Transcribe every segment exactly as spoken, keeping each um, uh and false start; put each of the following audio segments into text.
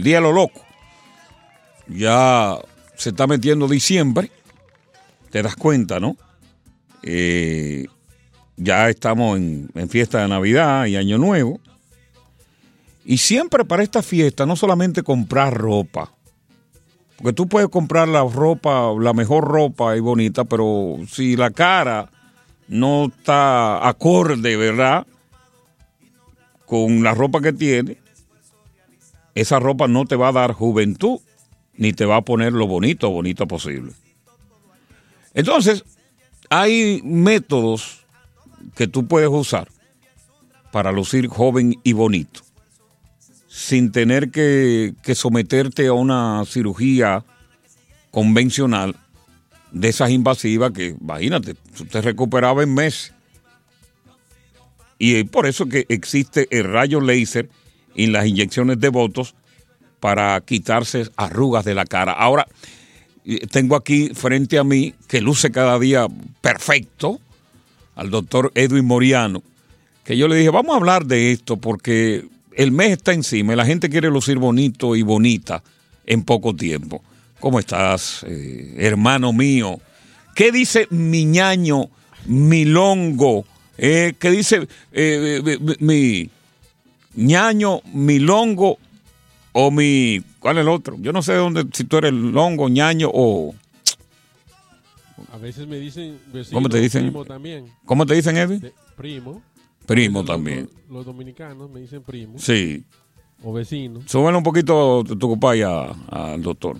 día de lo loco. Ya se está metiendo diciembre, te das cuenta, ¿no? Eh, ya estamos en, en fiesta de Navidad y Año Nuevo. Y siempre para esta fiesta no solamente comprar ropa, porque tú puedes comprar la ropa, la mejor ropa y bonita, pero si la cara no está acorde, ¿verdad?, con la ropa que tiene, esa ropa no te va a dar juventud, ni te va a poner lo bonito o bonito posible. Entonces, hay métodos que tú puedes usar para lucir joven y bonito, sin tener que, que someterte a una cirugía convencional de esas invasivas que, imagínate, tú te recuperabas en meses. Y por eso que existe el rayo láser y las inyecciones de botox para quitarse arrugas de la cara. Ahora, tengo aquí frente a mí, que luce cada día perfecto, al doctor Edwin Moriano, que yo le dije, vamos a hablar de esto porque el mes está encima y la gente quiere lucir bonito y bonita en poco tiempo. ¿Cómo estás, eh, hermano mío? ¿Qué dice mi ñaño, mi longo? Eh, ¿Qué dice eh, mi, mi ñaño, mi longo o mi... ¿Cuál es el otro? Yo no sé de dónde, si tú eres longo, ñaño o... A veces me dicen vecino, ¿Cómo te dicen? Primo también. ¿Cómo te dicen, Edwin? De, primo. Primo los, también. Los, los dominicanos me dicen primo. Sí. O vecino. Súbele un poquito tu, tu copaya al doctor.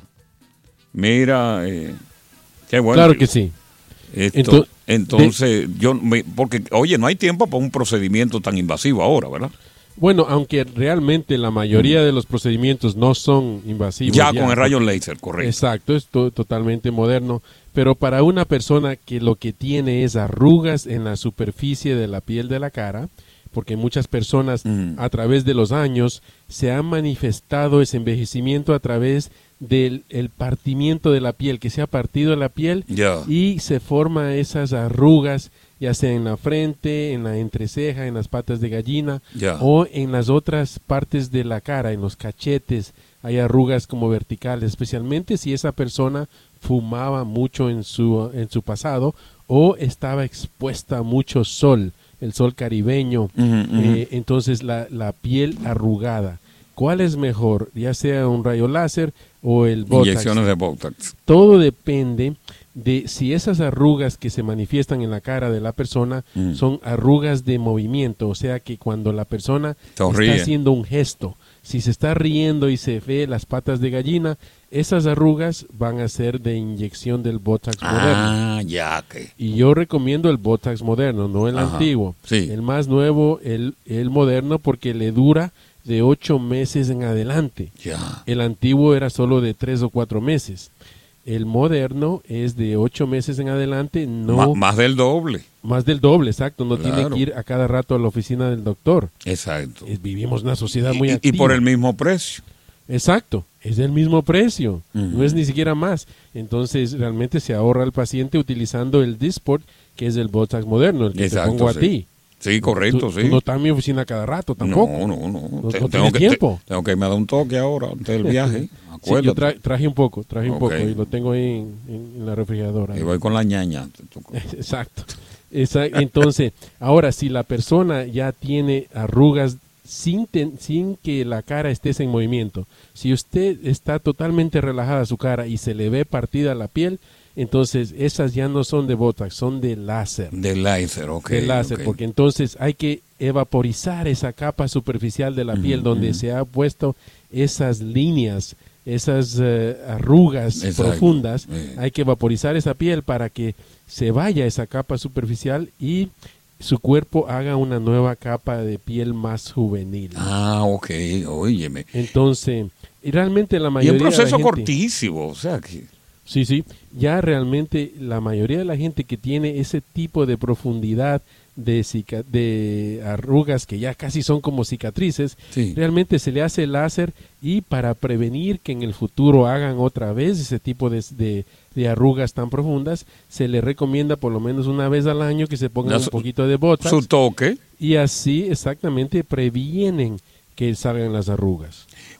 Mira, eh, qué bueno. Claro que sí. Esto, entonces, entonces de, yo me, porque oye, no hay tiempo para un procedimiento tan invasivo ahora, ¿verdad? Bueno, aunque realmente la mayoría mm. de los procedimientos no son invasivos. Ya, ya con el rayo láser, correcto. Exacto, es to- totalmente moderno. Pero para una persona que lo que tiene es arrugas en la superficie de la piel de la cara, porque muchas personas mm. a través de los años se han manifestado ese envejecimiento a través del el partimiento de la piel, que se ha partido la piel yeah. y se forman esas arrugas, ya sea en la frente, en la entreceja, en las patas de gallina yeah. o en las otras partes de la cara, en los cachetes, hay arrugas como verticales, especialmente si esa persona fumaba mucho en su, en su pasado o estaba expuesta a mucho sol, el sol caribeño, uh-huh, uh-huh. Eh, entonces la, la piel arrugada. ¿Cuál es mejor? Ya sea un rayo láser o el Botox. Inyecciones de Botox. Todo depende de si esas arrugas que se manifiestan en la cara de la persona mm. son arrugas de movimiento, o sea que cuando la persona Torríe. está haciendo un gesto, si se está riendo y se ve las patas de gallina, esas arrugas van a ser de inyección del Botox ah, moderno. Ah, ya que. Y yo recomiendo el Botox moderno, no el Ajá, antiguo. Sí. El más nuevo, el, el moderno, porque le dura de ocho meses en adelante. Ya. El antiguo era solo de tres o cuatro meses. El moderno es de ocho meses en adelante, no... M- más del doble. Más del doble, exacto. No Claro. tiene que ir a cada rato a la oficina del doctor. Exacto. Es, vivimos una sociedad muy y, activa. y por el mismo precio. Exacto. Es el mismo precio. Uh-huh. No es ni siquiera más. Entonces, realmente se ahorra el paciente utilizando el Dysport, que es el Botox moderno, el que Exacto, te pongo a sí. ti. Sí, correcto, tú, sí. tú no estás en mi oficina cada rato tampoco. No, no, no. No, Te, no tengo, que, tiempo. te, tengo que irme a dar un toque ahora, antes del viaje. Sí, yo tra- traje un poco, traje un Okay. poco y lo tengo ahí en, en, en la refrigeradora. Y voy con la ñaña. Exacto. Esa, entonces, ahora, si la persona ya tiene arrugas sin, ten, sin que la cara esté en movimiento, si usted está totalmente relajada su cara y se le ve partida la piel, entonces esas ya no son de Botox, son de láser. De láser, ok. De láser, okay. porque entonces hay que evaporizar esa capa superficial de la piel uh-huh, donde uh-huh. se ha puesto esas líneas, esas uh, arrugas Exacto. profundas. Eh. Hay que vaporizar esa piel para que se vaya esa capa superficial y su cuerpo haga una nueva capa de piel más juvenil. Ah, ok, óyeme. Entonces, y realmente la mayoría y un proceso de la gente, cortísimo, o sea que... Sí, sí, ya realmente la mayoría de la gente que tiene ese tipo de profundidad de, cica- de arrugas que ya casi son como cicatrices, sí. realmente se le hace el láser y para prevenir que en el futuro hagan otra vez ese tipo de, de, de arrugas tan profundas, se le recomienda por lo menos una vez al año que se pongan su, un poquito de Botox. Su toque. Y así exactamente previenen que salgan las arrugas.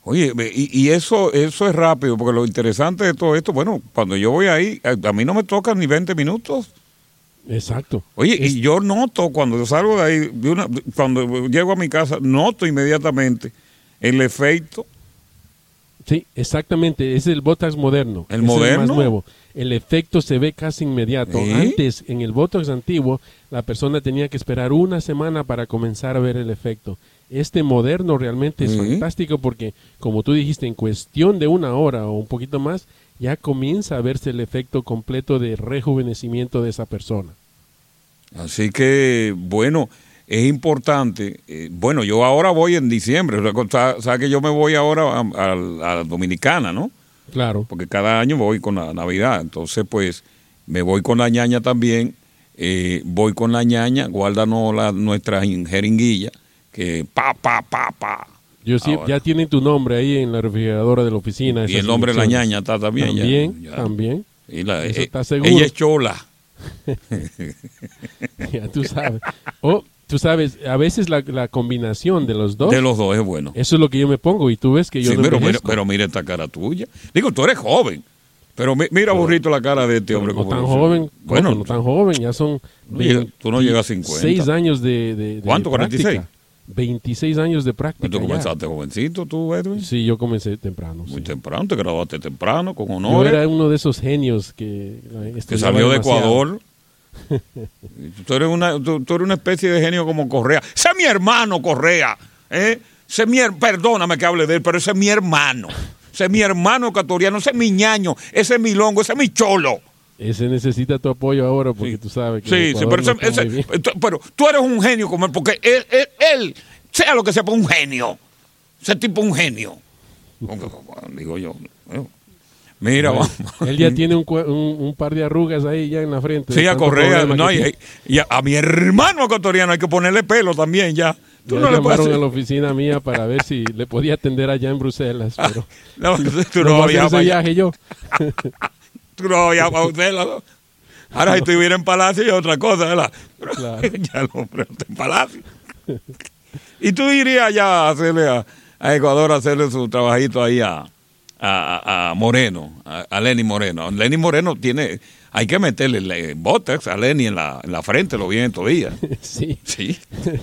Oye, y, y eso eso es rápido, porque lo interesante de todo esto, bueno, cuando yo voy ahí, a, a mí no me tocan ni veinte minutos. Exacto. Oye, es... y yo noto cuando yo salgo de ahí, de una, cuando llego a mi casa, noto inmediatamente el efecto. Sí, exactamente, es el Botox moderno. ¿El es moderno? El más nuevo. El efecto se ve casi inmediato. ¿Sí? Antes, en el Botox antiguo, la persona tenía que esperar una semana para comenzar a ver el efecto. Este moderno realmente es ¿Sí? fantástico porque, como tú dijiste, en cuestión de una hora o un poquito más, ya comienza a verse el efecto completo de rejuvenecimiento de esa persona. Así que, bueno, es importante. Eh, bueno, yo ahora voy en diciembre. Sabes sea, que yo me voy ahora a, a, a la Dominicana, ¿no? Claro. Porque cada año voy con la Navidad. Entonces, pues, me voy con la ñaña también. Eh, voy con la ñaña, guárdanos la, nuestra jeringuilla, que pa, pa, pa, pa. Yo sí, ya tienen tu nombre ahí en la refrigeradora de la oficina. Y el nombre de la ñaña está también. También, ya, ya. también. Y la, Eso eh, está seguro. Ella es chola. Ya tú sabes. O, tú sabes, a veces la, la combinación de los dos. De los dos es bueno. Eso es lo que yo me pongo y tú ves que yo sí, no pero, mira, envejezco. pero mira esta cara tuya. Digo, tú eres joven. Pero mi, mira, burrito, la cara de este hombre. No como tan dice. joven, Bueno, no tan joven, ya son no llega, tú no llegas a cincuenta. seis años de, de, de ¿Cuánto? práctica. ¿cuarenta y seis? veintiséis años de práctica. ¿Tú ya. comenzaste jovencito, tú, Edwin? Sí, yo comencé temprano. Muy sí. temprano, te graduaste temprano, con Yo honores. era uno de esos genios que... Que salió de Ecuador. tú, eres una, tú, tú eres una especie de genio como Correa. Ese es mi hermano, Correa. ¿eh? Ese es mi, perdóname que hable de él, pero ese es mi hermano. Ese es mi hermano ecuatoriano, ese es mi ñaño, ese es mi longo, ese es mi cholo. Ese necesita tu apoyo ahora porque sí. tú sabes que... Sí, sí, pero, ese, ese, pero tú eres un genio como él, porque él, él, él sea lo que sea, un genio. Ese tipo es un genio. Digo yo. Mira, bueno, vamos. Él ya tiene un, un, un par de arrugas ahí ya en la frente. Sí, a Correa. No, y, y a, a mi hermano ecuatoriano hay que ponerle pelo también ya. Tú ya no llamaron le a la oficina mía para ver si le podía atender allá en Bruselas. Pero no, tú no voy a hacer ese viaje yo. Tú no vas a Bruselas. Ahora si estuviera en Palacio es otra cosa, ¿verdad? Pero claro. Ya el hombre no está en Palacio. Y tú irías ya a hacerle a, a Ecuador, a hacerle su trabajito ahí a, a, a Moreno, a, a Lenny Moreno. Lenny Moreno tiene, hay que meterle botox a Lenny en la, en la frente, lo vienen todavía. Sí. Sí.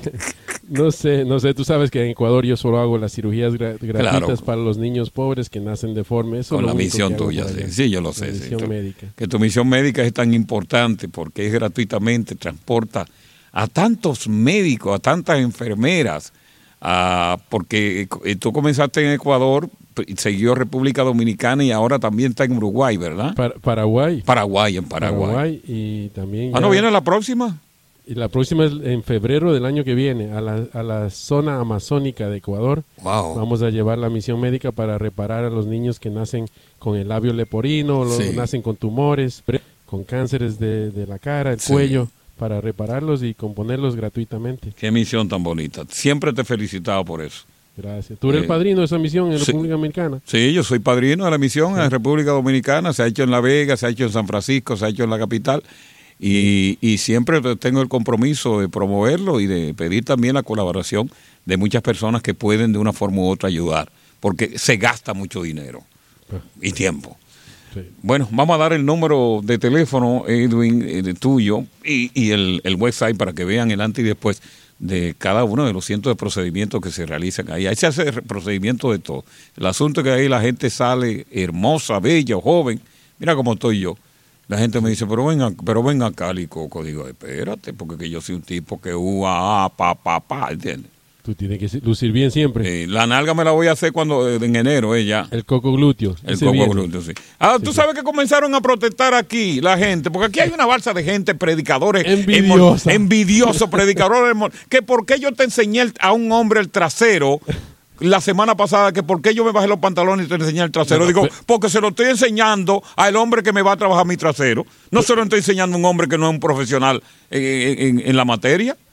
No sé, no sé, tú sabes que en Ecuador yo solo hago las cirugías gra gratuitas claro. para los niños pobres que nacen deformes. Eso con es la lo misión tuya, sí. sí, yo lo sé. La misión sí. médica. Que tu misión médica es tan importante porque es gratuitamente, transporta a tantos médicos, a tantas enfermeras, a, porque tú comenzaste en Ecuador, siguió República Dominicana y ahora también está en Uruguay, ¿verdad? Par Paraguay. Paraguay, en Paraguay. Paraguay y también... ¿Ah, no viene la próxima? Y la próxima es en febrero del año que viene, a la, a la zona amazónica de Ecuador. Wow. Vamos a llevar la misión médica para reparar a los niños que nacen con el labio leporino, los sí. nacen con tumores, con cánceres de, de la cara, el sí. cuello, para repararlos y componerlos gratuitamente. Qué misión tan bonita. Siempre te he felicitado por eso. Gracias. ¿Tú eres eh, el padrino de esa misión en sí, República Dominicana? Sí, yo soy padrino de la misión sí. en República Dominicana. Se ha hecho en La Vega, se ha hecho en San Francisco, se ha hecho en la capital. Y, y siempre tengo el compromiso de promoverlo y de pedir también la colaboración de muchas personas que pueden de una forma u otra ayudar, porque se gasta mucho dinero y tiempo. Sí. Bueno, vamos a dar el número de teléfono, Edwin, eh, de tuyo, y, y el, el website para que vean el antes y después de cada uno de los cientos de procedimientos que se realizan ahí. Ahí se hace procedimiento de todo. El asunto es que ahí la gente sale hermosa, bella, joven. Mira cómo estoy yo. La gente me dice, pero venga, pero venga acá, Licoco. Digo, espérate, porque que yo soy un tipo que ua, ah, pa, pa, pa, ¿entiendes? Tú tienes que lucir bien siempre. Eh, la nalga me la voy a hacer cuando en enero, eh, ya. El coco glúteo. El coco viene. glúteo, sí. Ah, sí, tú sí. sabes que comenzaron a protestar aquí la gente, porque aquí hay una balsa de gente, predicadores. Envidiosa. Envidiosos, predicadores. Que por qué yo te enseñé a un hombre el trasero la semana pasada, que por qué yo me bajé los pantalones y te enseñé el trasero. No, Digo, pero, porque se lo estoy enseñando al hombre que me va a trabajar mi trasero. No pero, se lo estoy enseñando a un hombre que no es un profesional en, en, en la materia.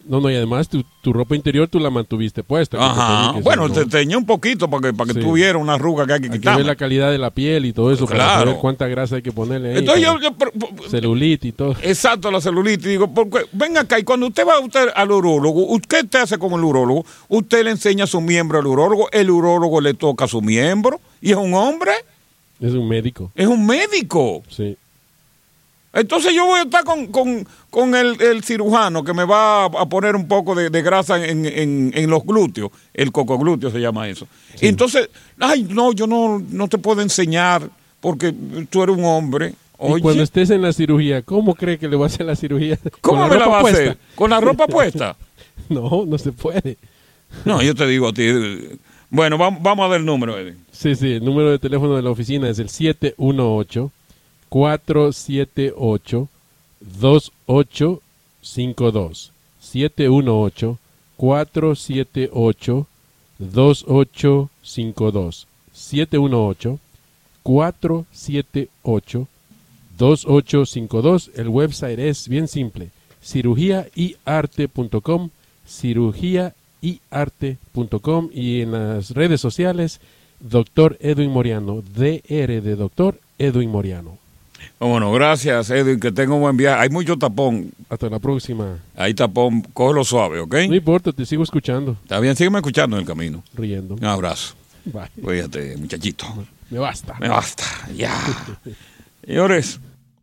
No, no, y además tu, tu ropa interior tú la mantuviste puesta. Ajá. Te bueno, ¿no? te teñé un poquito para que, para que sí. tuviera una arruga que hay que quitar. Hay que ver la calidad de la piel y todo eso claro. para saber cuánta grasa hay que ponerle ahí. Entonces yo, yo, celulitis y todo. Exacto, la celulitis. Digo, porque, venga acá, y cuando usted va usted al urólogo, ¿qué te hace con el urólogo? Usted le enseña su miembro al urólogo, el urólogo le toca su miembro, y es un hombre. Es un médico. Es un médico. Sí. Entonces yo voy a estar con, con, con el, el cirujano que me va a poner un poco de, de grasa en, en, en los glúteos, el cocoglúteo se llama eso. Sí. Y entonces, ay, no, yo no, no te puedo enseñar porque tú eres un hombre. Oye. Y cuando estés en la cirugía, ¿cómo cree que le va a hacer la cirugía? ¿Cómo me la va a puesta? hacer? ¿Con la ropa puesta? No, no se puede. No, yo te digo a ti. Bueno, vamos, vamos a ver el número, Eddie. Sí, sí, el número de teléfono de la oficina es el siete uno ocho, cuatro siete ocho, dos ocho cinco dos. siete uno ocho, cuatro siete ocho, dos ocho cinco dos. siete uno ocho, cuatro siete ocho, dos ocho cinco dos. El website es bien simple, cirugía y arte punto com, cirugía y arte punto com, y en las redes sociales doctor Edwin Moriano, D R de doctor Edwin Moriano. Bueno, gracias Edwin, que tenga un buen viaje. Hay mucho tapón. Hasta la próxima. Hay tapón, cógelo suave, ¿ok? No importa, te sigo escuchando. Está bien, sígueme escuchando en el camino. Riendo. Un abrazo. Bye. Cuídate, muchachito. Me basta. Me basta, ya. Señores,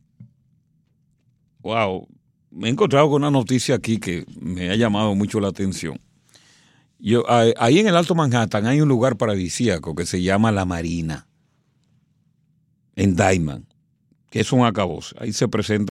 wow, me he encontrado con una noticia aquí que me ha llamado mucho la atención. Yo, ahí en el Alto Manhattan hay un lugar paradisíaco que se llama La Marina, en Diamond, que es un acabose. Ahí se presenta